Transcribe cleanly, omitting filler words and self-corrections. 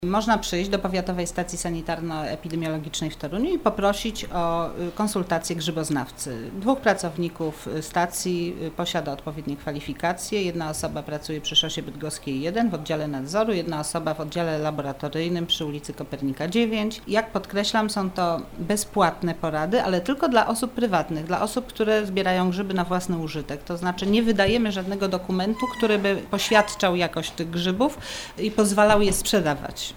Można przyjść do Powiatowej Stacji Sanitarno-Epidemiologicznej w Toruniu i poprosić o konsultację grzyboznawcy. 2 pracowników stacji posiada odpowiednie kwalifikacje. Jedna osoba pracuje przy Szosie Bydgoskiej 1 w oddziale nadzoru, jedna osoba w oddziale laboratoryjnym przy ulicy Kopernika 9. Jak podkreślam, są to bezpłatne porady, ale tylko dla osób prywatnych, dla osób, które zbierają grzyby na własny użytek. To znaczy nie wydajemy żadnego dokumentu, który by poświadczał jakość tych grzybów i pozwalał je sprzedawać.